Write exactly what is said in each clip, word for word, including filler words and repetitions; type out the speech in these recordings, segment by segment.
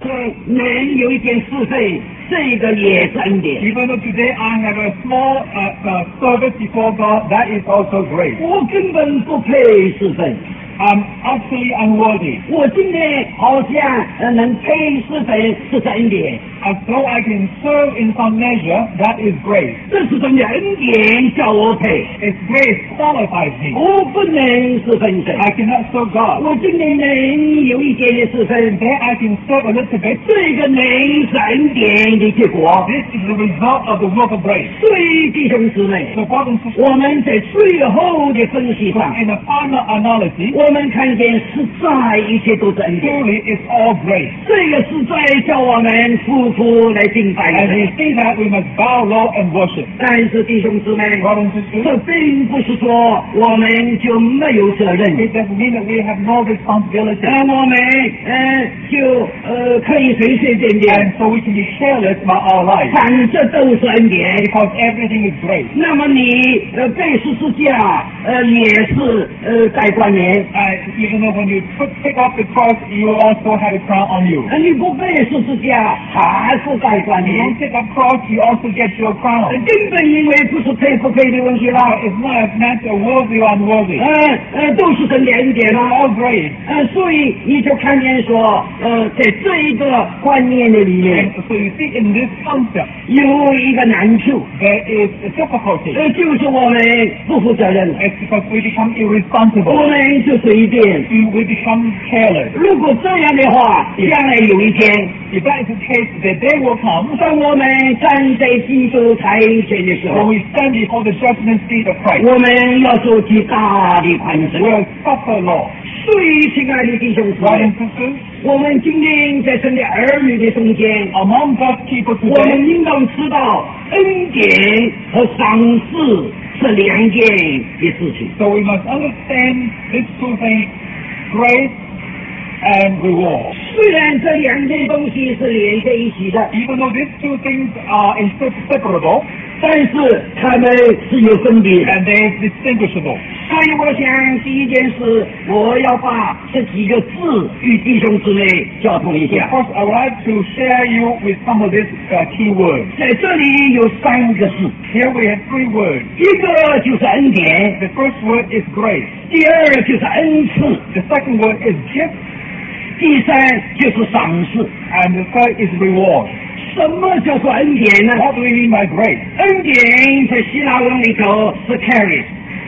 人有一点是非，这个也是恩典。 Even though today I have a small uh, uh, service before God, that is also grace. 我根本不配是非。 I'm actually unworthy. 我今天好像呃能配是非，是恩典。 As though I can serve in some measure, that is grace. 这是神的恩典叫我配。 It's grace qualifies me. 我不能是分神。 I cannot serve God. 我今天能有一点点是分， There I can serve a little bit. 这个能是恩典的结果。 This is the result of the work of grace. 所以弟兄姊妹， So, brothers and sisters, 我们在最后的分析上， in the final analysis, 我们看见实在一切都是恩典。 truly it's all grace. 这个实在叫我们夫妇来敬拜 And 神。 we see that we must bow low and worship. 但是弟兄姊妹， Brothers and sisters, 这并不是说我们就没有责任， it doesn't mean that we have no responsibility. 呃，我们呃就呃可以随随便便， And so we can be careless about our life. 反正都是恩典。 Because everything is grace. 那么你呃被十字架呃也是呃盖冠冕， And even though when you put, pick up the cross, you also have a crown on you. 呃你不被十字架还是盖冠 You 冕 don't。pick up cross, you also get your 呃 crown. 根本因为不是配不配的问题了， It's not a matter of worthy or unworthy. 呃呃都是神的恩典 It's 了。 all grace. 呃，所以你就看见说，呃，在这一个观念的里面 And so you see in this concept, 有一个难处， there is a difficulty. 呃，就是我们不负责任了， It's because we become 我 irresponsible. 们就随便。 We become careless. 如果这样的话，将来有一天， If that is the case, the day will come 当我们站在基督台前的时 when 候， we stand before the judgment seat of Christ. 我们要受极大的宽恕。 We'll suffer loss. 所以，亲爱的弟兄姊 Brothers 妹 and，sisters, 我们今天在神的儿女的中间， among God's people 我 today, 们应当知道恩典和赏赐是两件的事情。 so we must understand these two things, grace and reward. 虽然这两件东西是连在一起的， Even though these two things are inseparable 但是它们是有分别的。 and they are distinguishable. 所以我想第一件事，我要把这几个字与弟兄姊妹交通一 So 下。 first, I would like to share you with some of these uh, key words. 在这里有三个字， Here we have three words. 一个就是恩典， The first word is grace. 第二就是恩赐， The second word is gift. 第三就是赏赐。 And the third is reward. 什么叫做恩典呢？ What do we mean by grace? 恩典在希腊文里头是 charis，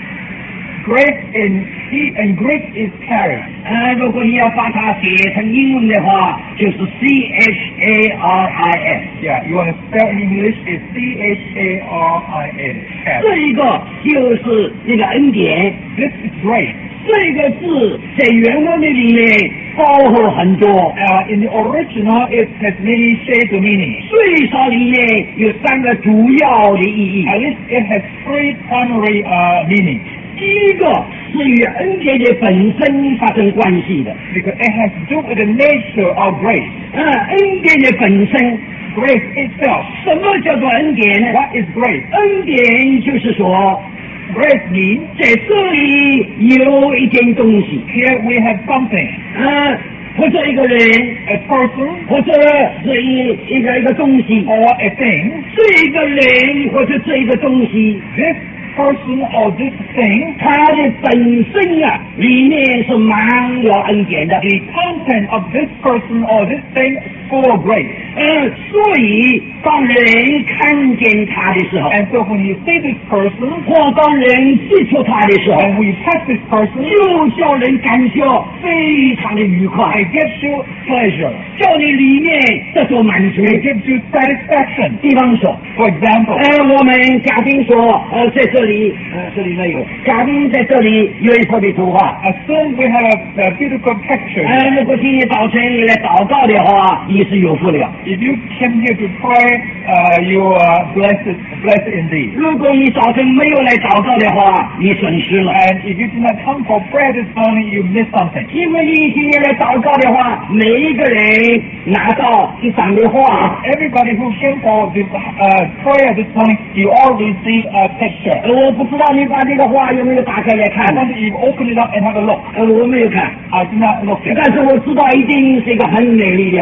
Grace in He and Greek is charis. 呃，如果你要把它写成英文的话，就是 C H A R I S。 Yeah, you want to spell in English is C H A R I S. Charis. 这一个就是那个恩典， This is grace. 这个字在原文的里面包含很多， Uh, in the original, it has many shades of meaning. 最少里面有三个主要的意义。 At least it has three primary uh, meanings. 第一个是与恩典的本身发生关系的， Because it has to do with the nature of grace. 呃，恩典的本身， Grace itself. 什么叫做恩典呢？ What is grace? 恩典就是说， Grace means 在这里有一件东西， here we have something. 呃，或者一个人， A person 或者是一一个一个东西， or a thing. 这一个人或者这一个东西， This person or this thing, 它的本身啊，里面是满了恩典的。 the content of this person or this thing is full of grace. 呃，所以当人看见他的时候， And so when you see this person, 或当人接触他的时候， and when you touch this person, 就叫人感觉非常的愉快， it gives you pleasure. 叫你里面得到满足。 It gives you satisfaction. 比方说， For example, 呃，我们嘉宾说，呃，在这里，呃，这里没有，嘉宾在这里有一幅的图画。 assume we have a, a beautiful picture. 呃，如果今天早晨你来祷告的话，你是有福了。 If you came here to pray, uh, you are blessed, blessed indeed. 如果你早晨没有来祷告的话，你损失了。 And if you did not come for prayer this morning, you missed something. 因为你今天来祷告的话，每一个人拿到一张的画。 Everybody who came for this uh, prayer this morning, you all received a picture. 呃，我不知道你把这个画有没有打开来 I 看？ want you to open it up and have a look. 呃，我没有看， I did not look at it. 但是我知道一定是一个很美丽的画。 But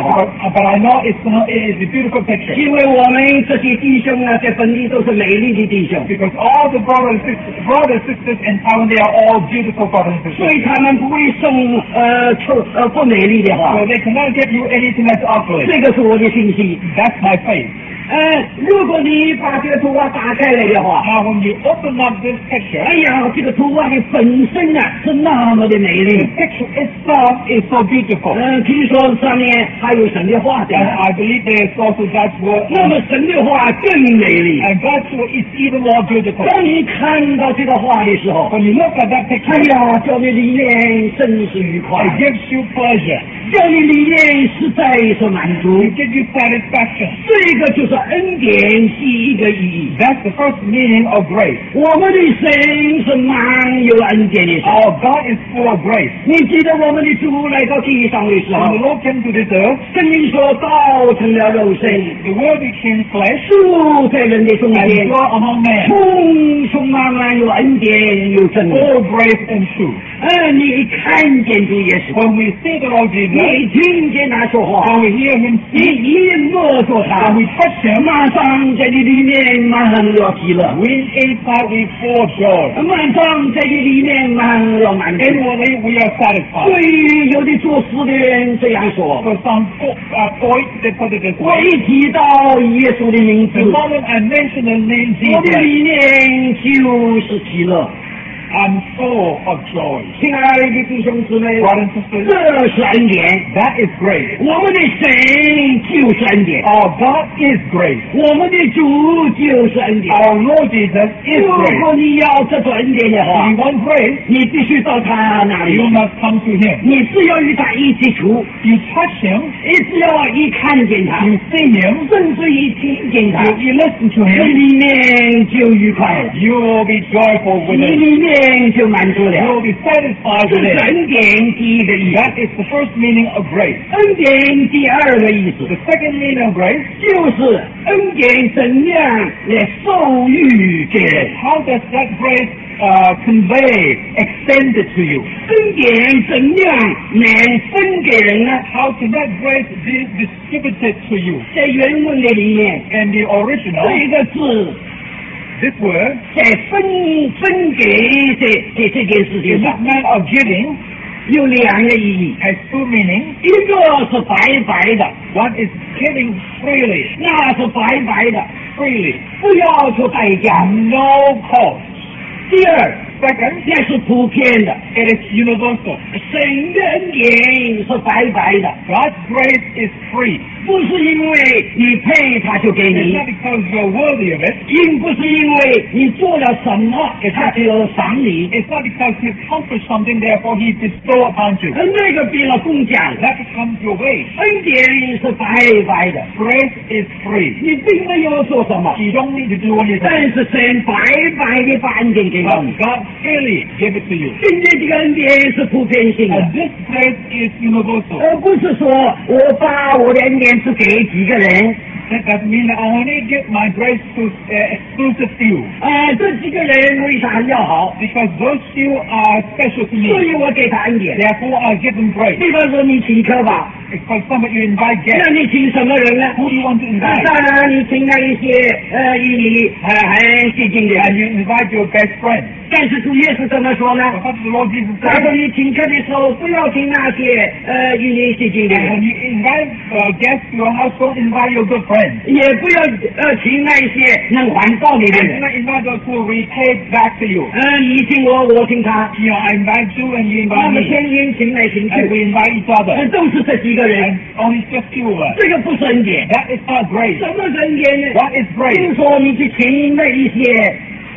Uh, but I know it's not, it is a beautiful picture. 因为我们这些弟兄呢，在本地都是美丽的弟兄， Because all the brothers and sisters, brothers and sisters in town, they are all beautiful brothers and 所 sisters. 以他们不会送呃臭呃不美丽的话。 So they cannot give you anything that's ugly. 这个是我的信息。 That's my faith. 呃，如果你把这个图画打开来的话， Now when you open up this picture, 哎呀，这个图画的本身啊是那么的美 the 丽。 picture itself is so beautiful. 嗯，听说上面还有神的话的， And I believe there is also God's word. 那么神的话更美丽。 And God's word is even more beautiful. 当你看到这个画的时候， When you look at that 哎 picture, 呀，叫你里面真是愉快， it gives you pleasure. 叫你里面实在是满足。 It gives you satisfaction. 这个就是恩典第一个意义。 That's the first meaning of grace. 我们的神是满有恩典的神。 Our God is full of grace. 你记得我们的主来到地上的时 When 候 the，Lord came to this earth, 圣经说道成了肉身， the Word became flesh 住在人的中 and 间， dwelt among men, 充充满满有恩典有真理。 full of grace and truth. 呃，你看见主耶稣， When we see the Lord Jesus, 你听见他说话， when we hear Him 你 speak, 一摸着他 when，we touch Him, 马上在你里面满了喜乐， we inside we full of joy. 马上在你里面满了满足。 Inwardly we are satisfied. 对于有的做事的人这样说， For some po- uh, poets, they put it this 我 way. 一提到耶稣的名字 The，moment I mention the name 我的 Jesus, 里面就是喜乐。 I'm full of joy. 亲爱的弟兄姊妹， Brothers and sisters, 这是恩典， that is grace. 我们的神就是恩典， Our God is grace. 我们的主就是恩典。 Our Lord Jesus is 如 grace. 果你要这种恩典的 If 话 you，want grace, 你必须到他那里 you 去， must come to Him. 你只要与他一起处， You touch Him, 你只要一看见他， you see Him, 甚至一听见他， you, you listen to 你 Him, 里面就愉快了， you will be joyful 你 with it. 里面就满足 You 了。 will be satisfied 这 with 是 it. 恩典第一个意思。 That is the first meaning of grace. 恩典第二个意思 The second meaning of grace, 就是恩典怎样来授予给人。 how does that grace uh, convey, extend it to you? 恩典怎样能分给人呢？ How can that grace be distributed to you? 在原文的里面， And the original, 这个字 this word, 在分分给这这这件事 in 情 this 上 man of giving, 有两个意义， has two meanings. 一个是白白的， One is giving freely, 那是白白的， freely, 不要求代价。 no cost. 第二， Second, 那是普遍的， it is universal. 神的恩典是白白的， God's grace is free. 不是因为你配他就给 It's 你， not because you're worthy of it. 并不是因为你做了什么给他就赏你， It's not because you accomplished something, therefore He bestowed upon you. 而那个变了工匠。 That becomes your wage. 恩典是白白的， Grace is free. 你并没有做什么， You don't need to do anything. 但是神白白的把恩典给了 But 你。 God freely gave it to you. 今天这个恩典是普遍性的 And，this grace is universal. 而不是说我把我的恩典只给几个人， That doesn't mean that I only give my grace to uh, exclusive few. 呃，这几个人为啥要好？ Because those few are special to 所 me. 以我给他恩典。 Therefore I give them grace. 比方说你请客吧， It's for example, you invite 那 guests. 你请什么人呢？ Who do you want to 那 invite? 当然你请那一些呃与你呃很接近的 And 人。 you invite your best friend. 但是主耶稣怎么说呢？ But what does the Lord Jesus 他说 say? 你请客的时候不要请那些呃与你接近的 And 人 when。you invite uh, guests to your house, don't invite your good friends. 也不要呃请那一些能还报你的 And do 人。 not invite those who repay back to you. 呃，你请我，我请他， You know, I invite you and you 那 invite 么 me. 天天请来请 And 去， we invite each 呃 other. 都是这几个人， And only just few of us. 这个不是恩典。 That is not grace. 什么是恩典呢？ What is 比如 grace? 说你去请那一些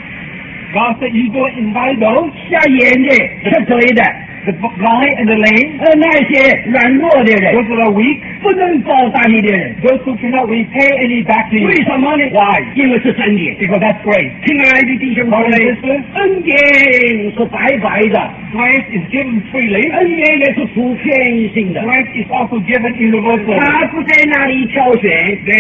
God said you don't invite those, 瞎眼的、吃嘴的， the blind and the lame, 呃，那些软弱的人， those that are weak, 不能报答你的人， those who cannot repay any back to you. 为什么呢？ Why? 因为是恩典。 Because that's grace. 亲爱的弟兄姊 Brothers 妹 and，sisters, 恩典是白白的， grace is given freely. 恩典也是普遍性的， Grace is also given universally. 他不在那里挑选， They,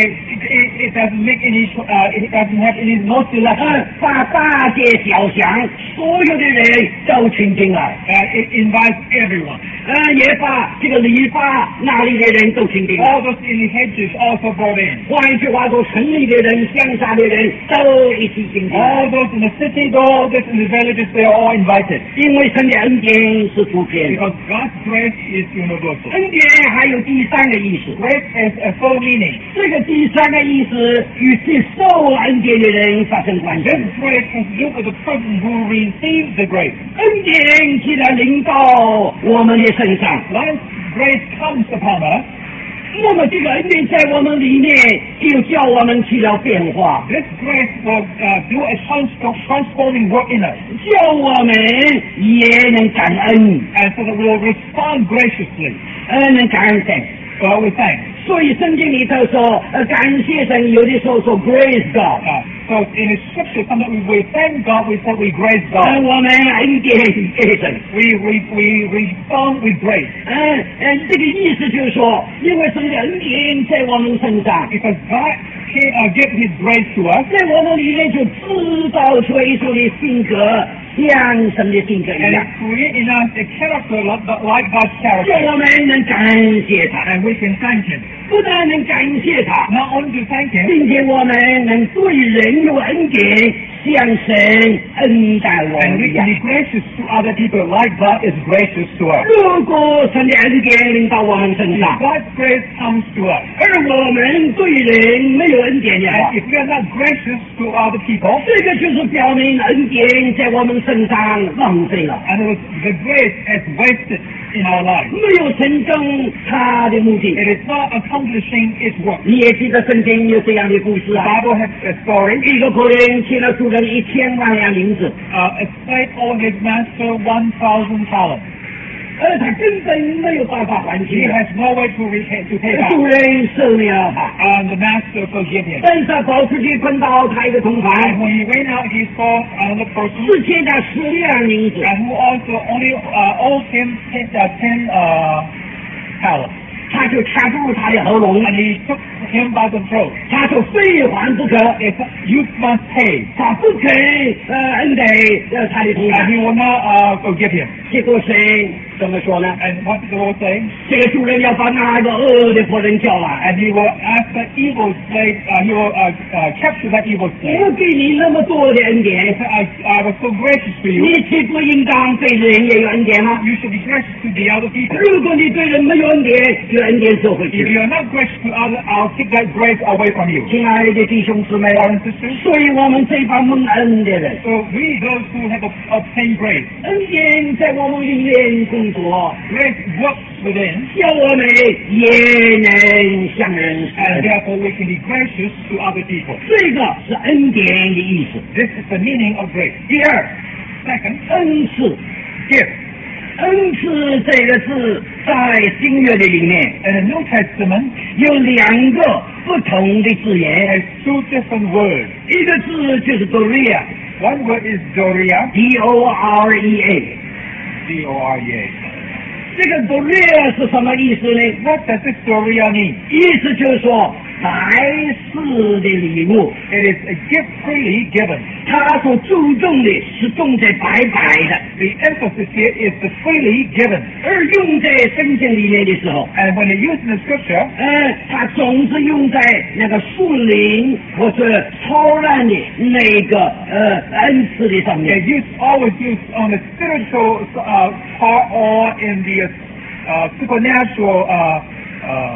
it, it doesn't make any, uh, it doesn't have any no 嗯 selection. 把大街小巷所有的人都请进来， Uh, it invites everyone. 嗯，也把这个篱笆那里的人都请进来。 All those in the hedges also brought in. 换一句话说，城里的人、乡下的人都一起请进来， All those in the city, all those in the villages, they are all invited. 因为神的恩典是普遍的。 Because God's grace is universal. 恩典还有第三个意思， Grace has a full meaning. 这个第三个意思与接受恩典的人发生关系。 This grace has to do with the person who receives the grace. 恩典既然临到我们的身上， Once grace comes upon us, 那么这个恩典在我们里面就叫我们起了变化， this grace will uh, do a trans- transforming work in us. 叫我们也能感恩， And so that we will respond graciously. 呃，能感恩神。 Well, we thank. 所以圣经里头说，呃，感谢神，有的时候说 praise God， Uh, so in the scripture, sometimes we, we thank God, we say we grace 呃， God. 我们恩典给神。 We, we, we respond with grace. 嗯嗯，这个意思就是说，因为神的恩典在我们身上， Because God can uh, give His grace to us, 在我们里面就制造出一种的性格，像神的性格一 and 样 it creates in us a character like, like God's 叫 character. 我们能感谢他， And we can thank Him. 不但能感谢他， Not only to thank Him, 并且我们能对人有恩典，像神恩待我 and 们 we 一 can 样。 be gracious to other people like God is gracious to us. 如果神的恩典临到我们身 If 上， God's grace comes to us, 而我们对人没有恩典的话 and，if we are not gracious to other people, 这个就是表明恩典在我们身上浪费了， and it was, the grace is wasted in our lives. 没有成功他的目的。 It is not accomplishing its work. 你也记得圣经有这样的故事 The 啊？ Bible has a story. 一个仆人欠了主人一千万两银子， Uh, a slave owed his master one thousand talents. 而他根本没有办法还 He 清的。 has no way to repay to pay 主 back. 人赦免了他， And the master forgave him. 但是他跑出去碰到他一个同 And 伴， when he went out, he saw another person 是欠他十两银子， and who also only uh, owed him ten, uh, ten uh, talents. 他就掐住他的喉咙， And he took him by the throat. 他说非还不可， He said, "You must pay." 他不肯呃恩给呃他的同 And 伴 he。will not uh, forgive him. 结果神怎么说呢？ And what did the Lord say? 这个主人要把那个恶的仆人叫来， And he will ask the evil slave, uh, he will uh, uh, capture that evil slave. 我给你那么多的恩 He 典， said, I, I was so gracious to you. 你岂不应当对人也有恩典吗？ You should be gracious to the other people. 如果你对人没有恩典，就恩典收回 If 去。 you are not gracious to others, I'll take that grace away from you. 亲爱的弟兄姊妹， Brothers and sisters, 所以我们这帮蒙恩的人， so we those who have obtained grace, 恩典在我们里面工作， grace works within, 叫我们也能向人施 and 恩。 therefore we can be gracious to other people. 这个是恩典的意思。 This is the meaning of grace. 第二， Second, 恩赐。 gift. 恩赐这个字在新约的里面 In the New Testament, 有两个不同的字 it 眼， has two different words. 一个字就是 Doria，D One word is Doria, O R E A。 D O R E A. 这个 Doria 是什么意思呢？ What does this Doria mean? 意思就是说白事的礼物， It is a gift freely given. 它所注重的是种在白白的， The emphasis here is the freely given. 而用在圣经里面的时候， And when it's used in the scripture, 呃，它总是用在那个树林或者超然的那个呃恩赐的上 it's 面。 used, always used on the spiritual uh, part or in the uh, supernatural uh, uh,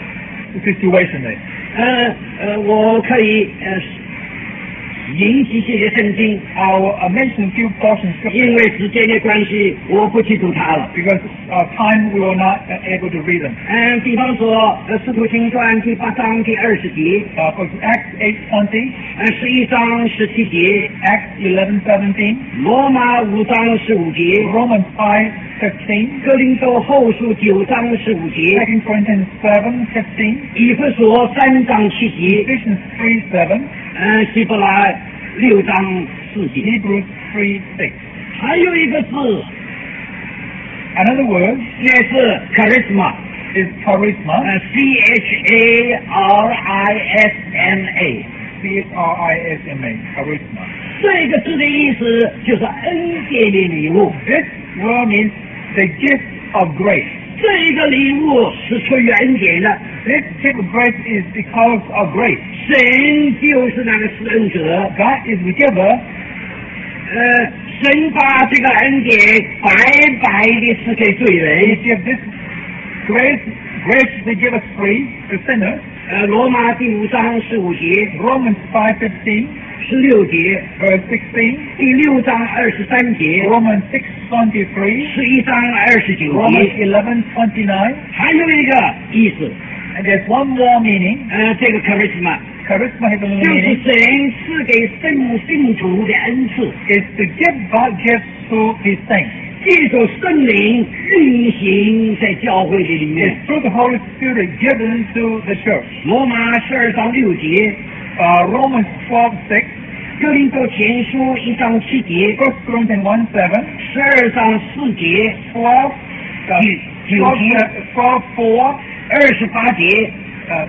situation there. 呃呃，我可以呃引几些的圣经， I'll uh, mention a few portions of 因 scripture 为时间的关系，我不去读它了。 because uh, time we were not uh, able to read them. 嗯，比方说呃《使徒行传》第八章第二十节， Uh, for Acts eight twenty, 呃十一章十七节， Acts eleven seventeen, 罗马五章十五节， Romans five fifteen, 哥林多后书九章十五节， Second Corinthians seven fifteen, 以弗所三章七节， Ephesians three seven, 嗯，希伯来六章四节， Hebrews three six. 还有一个字， Another word 那是 charisma， is charisma. 呃 ，C H A R I S M A。 C H R I S M A, charisma. 这个字的意思就是恩典的礼物。 This word means the gift of grace. 这一个礼物是出于恩典的， This gift of grace is because of grace. 神就是那个施恩者。 God is the giver. 呃，神把这个恩典白白的赐给罪 He 人。 gives this grace, graciously give us free to sinners. 呃，罗马第五章十五节、 Romans five fifteen, 十六节、 verse sixteen, 第六章二十三节、 Romans six twenty-three, 十一章二十九 Romans 节， eleven twenty-nine. 还有一个意思， And there's one more meaning. 呃，这个 charisma Charisma has another 就是 meaning. 神赐给圣信徒的恩赐， Is the gift God gives to His saints. 借着圣灵运行在教会的里 It's 面。 through the Holy Spirit given to the church. 罗马十二章六节， Uh, Romans twelve six, 哥林多前书一章七节， First Corinthians one seven, 十二章四节， twelve, uh, 九 twelve, 节， uh, twelve four, 二十八节， uh,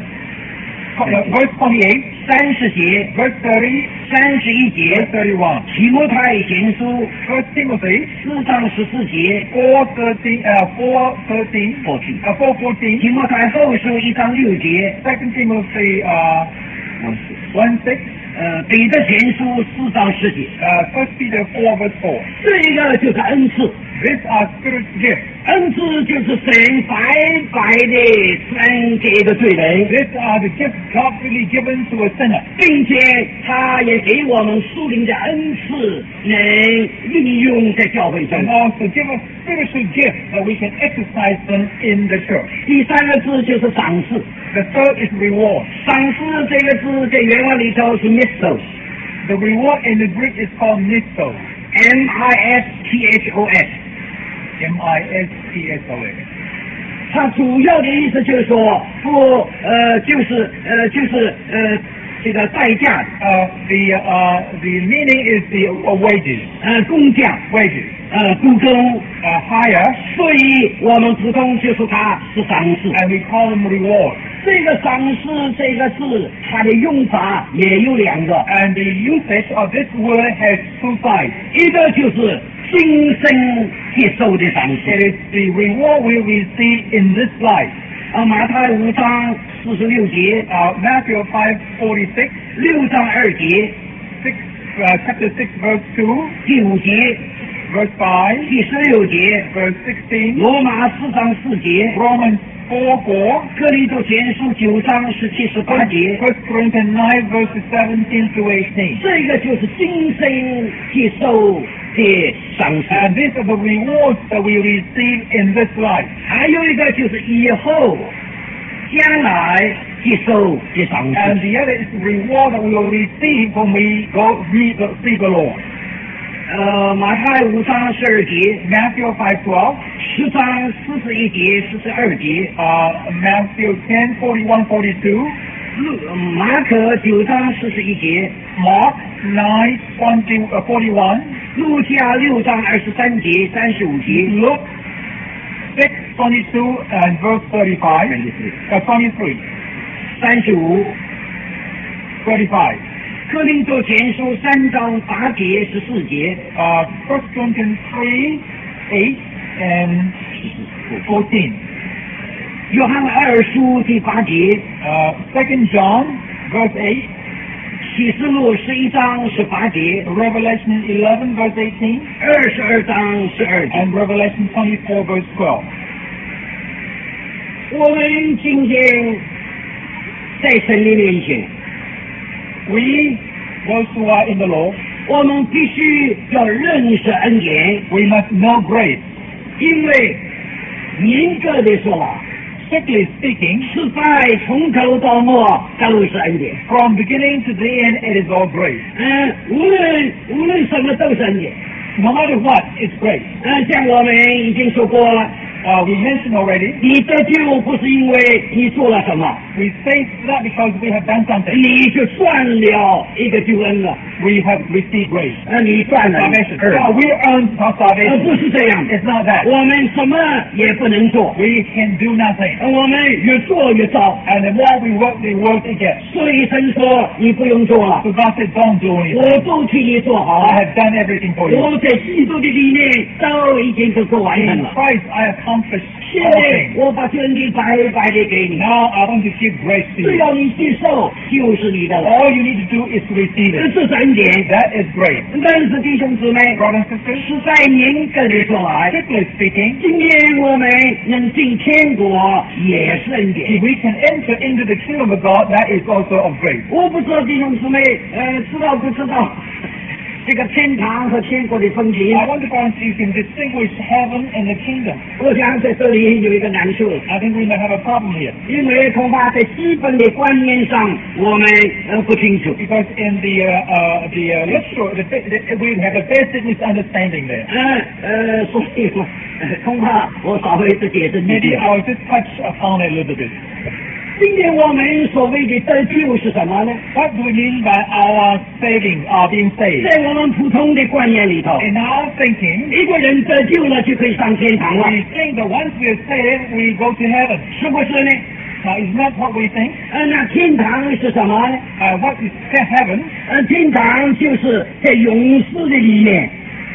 uh, verse twenty-eight, 三十节， verse thirty, 三十一 verse 节。 thirty-one. 提摩太前书 First Timothy 四章十四节， four thirteen, uh, four thirteen, 过去。 uh, four fourteen, 提摩太后书一章六节， Second Timothy uh, 我是 one six, 呃彼得前书四章十节， uh, First Peter four verse four. 这个就是恩赐。 These are spirit gifts. 恩赐就是神白白的分给一个罪人， These are the gifts God really given to a sinner. 并且他也给我们属灵的恩赐，能运用在教会中 And。also give us spiritual gifts that we can exercise them in the church. 第三个字就是赏赐， The third is reward. 赏赐这个字在原文里头是 mistos，M The reward in the Greek is called mistos. I S T H O S。 M I S T S O S. 它主要的意思就是说，不呃，就是呃，就是呃，这个代价的， Uh, the uh, the meaning is the uh, wages, 呃，工价， wages, 呃，雇工， uh, hire, 所以我们普通就说它是赏赐。 and we call them reward. 这个赏赐这个字，它的用法也有两个， And the usage of this word has two sides. 一个就是今生接受的赏 It 赐， is the reward we receive in this life. 啊，马太五章四十六节， Uh, Matthew five forty six, 六章二节， six, uh, chapter six, verse two, 第五节， verse five, 第十六节， verse sixteen, 罗马四章四节， Romans four four, 哥林多前书九章十七十八节， First Corinthians nine, verses seventeen to eighteen. 这个就是今生接受的赏赐。 And these are the rewards that we receive in this life. 还有一个就是以后将来接受的赏 And 赐。 the other is the reward that we will receive when we go meet the, see the Lord. 呃，马太五章十二节， Matthew five twelve, 十章四十一节、四十二节， uh, Matthew ten forty-one forty-two, 路马可九章四十一节， Mark nine twenty, uh, forty-one, 路加六章二十三节、三十五节， Luke six twenty-two and verse thirty-five, uh, twenty-three, 三十五， thirty-five. 哥林多前书三章八节、十四节， Uh, First Corinthians three, eight, and fourteen. 约翰二书第八节， Uh, Second John, verse eight, 启示录十一章十八节， Revelation eleven, verse eighteen, 二十二章十二节。 and Revelation twenty-four, verse twelve. 我们今天在神的面前， We, those who are in the Lord, 我们必须要认识恩典， we must know grace. 因为严格的说法， Strictly speaking, 失败从头到末都是恩典。 from beginning to the end, it is all grace. 嗯，无论无论什么都是恩典。 No matter what, it's grace. 嗯，像我们已经说过了， Uh, we mentioned already. 你得救不是因为你做了什么， We say that because we have done something. 你就赚了一个救恩了， We have received grace. 呃，你赚了 Salvation. 二， No, we earned our 呃， salvation. 不是这样， It's not that. 我们什么也不能做， We can do nothing. 呃我们越做越糟， And the more we work, the worse it gets. 所以神说你不用做了， So God said, don't do 我 anything. 都替你做好 I 了， have done everything for you. 我在基督的里面都已经都做完成 In 了。 Christ, I accomplished 现 all 在 things. 我把真理白白的给你， Now I want to give grace to 只 you. 要你接受就是你的了。 All you need to do is to receive 这 it. 是三点。 That is grace. 但是弟兄姊妹， Brothers and sisters, 实在严格的说来， strictly speaking, 今天我们能进天国也是恩 if 典。 we can enter into the kingdom of God, that is also of grace. 我不知道弟兄姊妹，呃，知道不知道这个天堂和天国的分别？ I wonder if you can distinguish heaven and the kingdom. 我想在这里有一个难处， I think we may have a problem here. 因为恐怕在基本的观念上我们呃不清楚。 Because in the uh, uh, the uh, literal, the, the, we have a basic misunderstanding there. 呃呃，所以我、呃、恐怕我稍微的解释几 Maybe 点。 I'll just touch upon it a little bit. 今天我们所谓的得救是什么呢？ What do we mean by our saving, our being saved? 在我们普通的观念里头， In our thinking, 一个人得救了就可以上天堂了， we think that once we are saved, we go to heaven. 是不是呢？ Now, isn't that what we think? 呃，那天堂是什么呢？ Uh, what is heaven? 呃，天堂就是在永世的里面，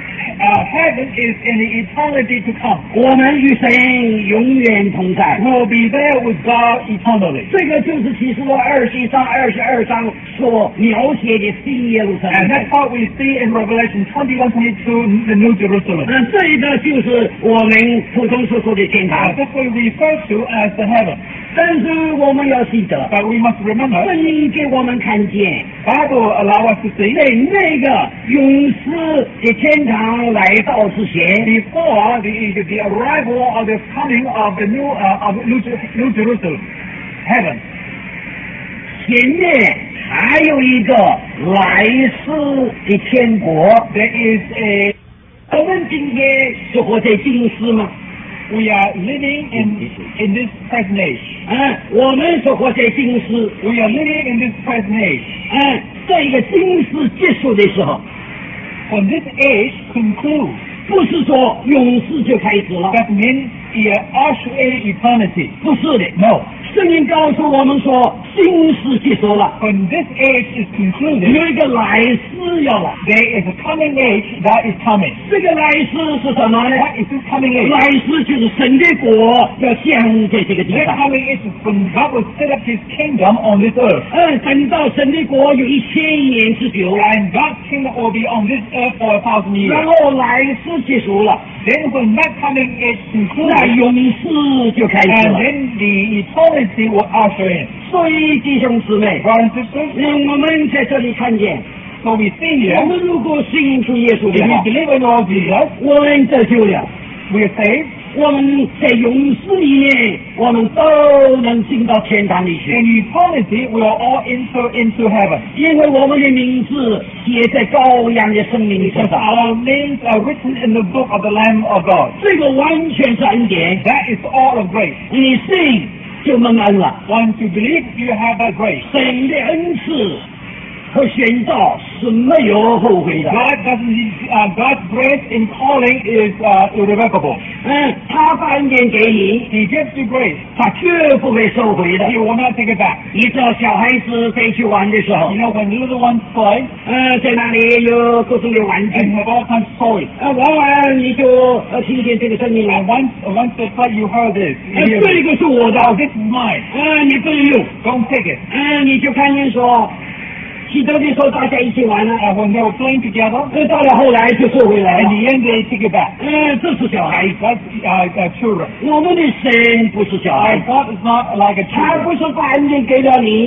Uh, heaven is in the eternity to come. 我们与神永远同在。 We'll be there with God eternally. 这个就是启示录二十一章、二十二章所描写的新耶路撒 And 冷。 that's what we see in Revelation twenty-one, twenty-two, the New Jerusalem. 嗯，这个就是我们普通所说的天 Uh, 堂。 that's what we refer to as the heaven. 但是我们要记得， But we must remember, 圣经给我们看见， Bible allow us to see 在那个永世的天堂来到之前， before the, the arrival or the coming of the new uh, of New, Jer- New Jerusalem, heaven. 前面还有一个来世的天国。 There is a 我们今天是活在今世吗？ we are living in in this present age. 嗯，我们所活在今世， We are living in this present age. 嗯，这个今世结束的时候， When this age concludes, 不是说永世就开始了， that means the usher in eternity. 不是的。 No. 圣经告诉我们说，今世结束了， When this age is concluded, 有一个来世要来。 there is a coming age that is coming. 这个来世是什么呢？ What is this coming age? 来世就是神的国要降在这个地 This 上。 coming age is when God will set up His kingdom on this earth. 嗯，等到神的国有一千年之久， And God's kingdom will be on this earth for a thousand 然 years. 后来世结束了， Then when that coming age 那 concludes, 永世就开始 and 了。 then the eternity will usher in. 所以弟兄姊妹， Brothers and sisters, 嗯，我们在这里看见， so we see 我 here, 们如果信主耶稣 if 的 we 话， believe in Lord Jesus, 我们得救了。 we are saved. 我们在永世里面，我们都能进到天堂里去， In eternity, we will all enter into heaven. 因为我们的名字写在羔羊的生命册 Because 上。 our names are written in the book of the Lamb of God. 这个完全是恩典， That is all of grace. 你信就蒙恩了。 Once you believe, you have that grace. 神的恩赐和选召是没有后悔的。 God doesn't. Uh, God's grace in calling is uh, irrevocable. 嗯，他把恩典给你， He gives you grace. 他绝不会收回的。 He will not take it back. 你知道小孩子在去玩的时候 You，know, when little ones play 呃，在那里有各种的玩 and 具， have all kinds of toys, 呃，往往你就呃听见这个声音了 and，once once they play, you heard this. 呃， You hear 这 this. 个是我的， Oh, this is mine. 呃，你不能用， Don't take it. 呃，你就看见说，起头的时候大家一起玩了， And when they were playing together, 呃，到了后来就收回来 in 了， the end they take it back. 呃，这是小孩， That's uh, uh, children. 我们的神不是小 Our 孩， God is not like a 他 child. 不是把恩典给了你，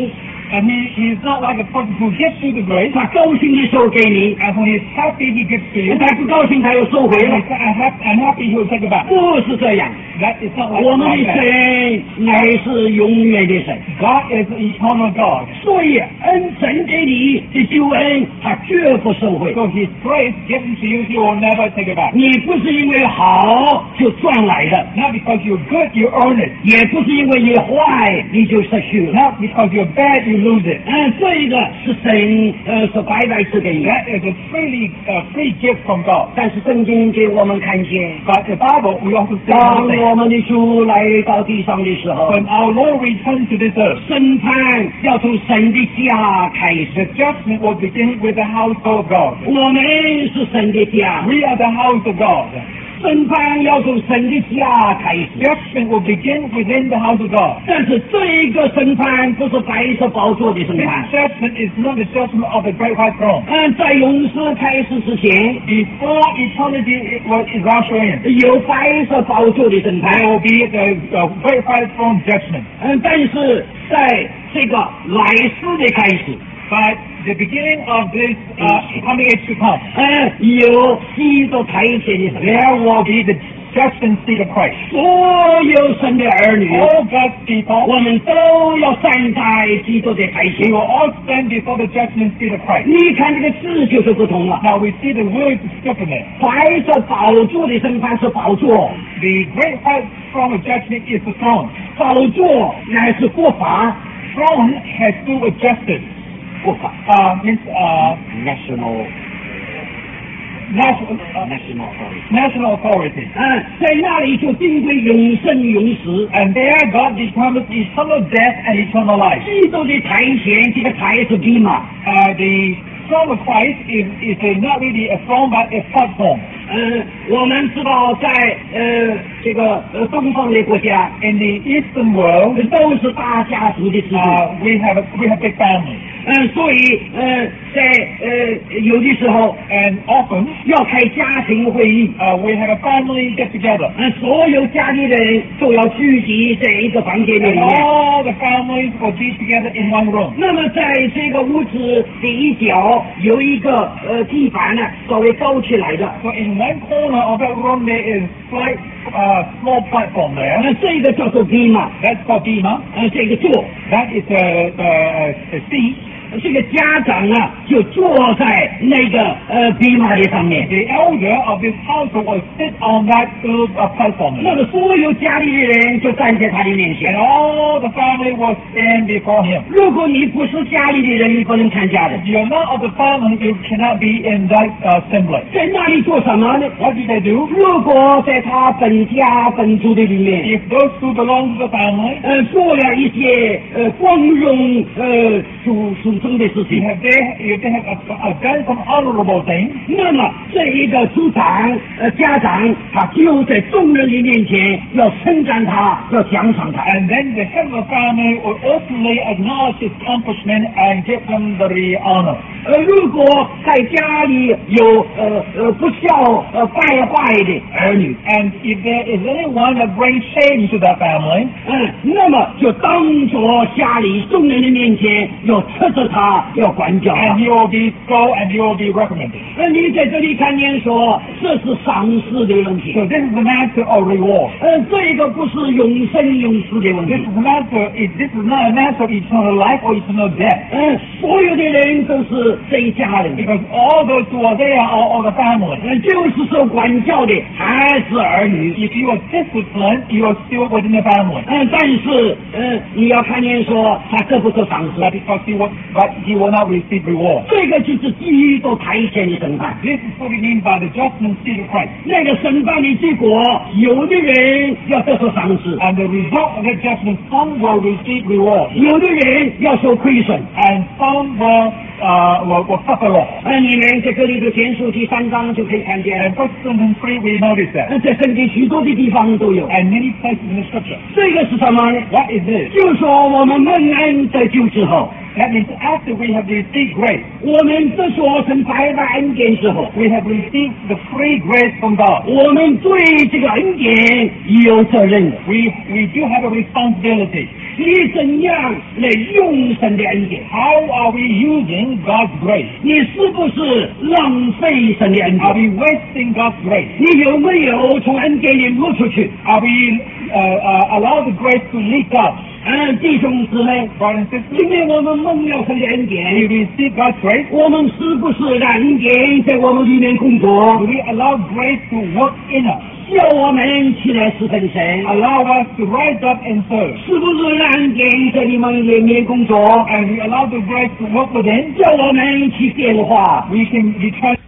And he, he's not like a person who gives you the grace, 他高兴的时候给你， and when he's happy, he gives to you. 他不高兴他又收回 And 了 he's I'm happy, I'm happy he'll take it back. 不是这样。 That is not like, 我们 like 的 that. 神乃是永远的神， God is the eternal God. 所以恩神给你的救恩，他绝不收回。 So his grace given to you, he will never take it back. 你不是因为好就赚来的， Not because you're good, you earn it. 也不是因为你坏你就失去了。 Not because you're bad, you lose it. 嗯，这一个是神呃所白白赐给你的。 That is a freely, uh, free gift from God. 但是圣经给我们看见， But the Bible, we also see 当 another thing. 我们的主来到地上的时候， When our Lord returns to this earth, 审判要从神的家开 the 始。 judgment will begin with the household of God. 我们是神的家， We are the house of God. 审判要从神的家开始。 Judgment will begin within the house of God. 但是这个审判不是白色宝座的审 This 判。 judgment is not the judgment of the great white throne. 嗯，在勇士开始之前， Before eternity was is ushered in, 有白色宝座的审判 there。will be the, the great white throne judgment. 嗯，但是在这个来世的开始， But the beginning of this uh, coming age to come, 嗯，有基督台前的审判。 there will be the judgment seat of Christ. 所有神的儿女， All God's people, 我们都要站在基督的台 we 前。 will all stand before the judgment seat of Christ. 你看这个字就是不同了。 Now we see the words different there. 白色宝座的审判是宝座， The great white throne of judgment is the throne. 宝座乃是国法， Throne has to do with justice. 国法 Uh, means uh, national national, uh, national authority。 national authority. 嗯，在那里就定规永生永死。 And there God determines eternal death and eternal life. 基督的台前，这个台是地嘛？ Uh, the throne of Christ is, is a, not really a throne but a platform. 嗯，我们知道在呃这个呃东方的国家， In the Eastern world, 都是大家族的制度。 uh, we have a, we have big families. 嗯，所以呃在呃有的时候 And often, 要开家庭会议， uh, we have a family get together. 嗯，所有家里的人都要聚集在一个房间里 And 面。 all the families will be together in one room. 那么在这个屋子的一角有一个呃地板呢，稍微高起来的， So in one corner of that room there is slight uh, small platform there. 呃，这个叫做地嘛， That's called bima. 呃，这个座， That is a, a, a seat. 这个家长啊就坐在那个呃地马的上面， The elder of this household will sit on that little uh, platform. 那么所有家里的人就站在他的面 And 前。 all the family will stand before him. 如果你不是家里的人，你不能参加的。 If you're not of the family, you cannot be in that uh, assembly. 在那里做什么呢？ What do they do? 如果在他本家本族的里面， If those who belong to the family, 呃，做了一些呃光荣呃属属中的事 if 情， they, if they have uh, done some honorable things, 那么这一个族长呃家长，他就在众人的面前要称赞他，要奖赏他。 and then the head of the family will openly acknowledge his accomplishment and give him the honor. 呃，如果在家里有呃呃不孝呃败坏的儿女， And if there is anyone that brings shame to that family, 嗯，那么就当着家里众人的面前要斥责他，要管教 and 他。 he will be scolded and he will be reprimanded. 那你在这里看见说这是赏赐的问题， So this is the matter of reward. 呃，这个不是永生永死的问 This 题。 is a matter. It, this is not a matter of eternal life or eternal death. 嗯，所有的人都是这一家人， Because all those who are there are all the family. 嗯，就是受管教的还是儿女。 If you are disciplined, you are still within the family. 嗯，但是，嗯，你要看见说他这不是赏赐， But because he will, but he will not receive reward. 这个就是基督台前的审判。 This is what we mean by the judgment seat of Christ. 那个审判的结果，有的人要得受赏赐， And the result of that judgment, some will receive reward, 有的人要受亏损。 and some will uh, will, will suffer loss. 呃，你们在哥林多前书第三章就可以看 And 见， First Corinthians three, we notice that, 呃，在圣经许多的地方都有。 and many places in the Scripture. 这个是什么呢？ What is this? 就是说我们蒙恩得救之后， That means after we have received grace, 我们得着神百般恩典之后， we have received the free grace from God. 我们对这个恩典有责任的。 We, we do have a responsibility. 你怎样来用神的恩典？ How are we using God's grace? 你是不是浪费神的恩 Are 典？ we wasting God's grace? 你有没有从恩典里流出去？ Are we uh, uh, allow the grace to leak out? 嗯，弟兄姊妹， Brothers and sisters, 因为我们蒙了神的恩 we 典， receive God's grace. 我们是不是让恩典在我们里面工 Do 作， we allow grace to work in us? 叫我们起来侍奉神？ Allow us to rise up and serve. 是不是让恩典在你们里面工作， And we allow the grace to work within. 叫我们去变化？ We can be transformed.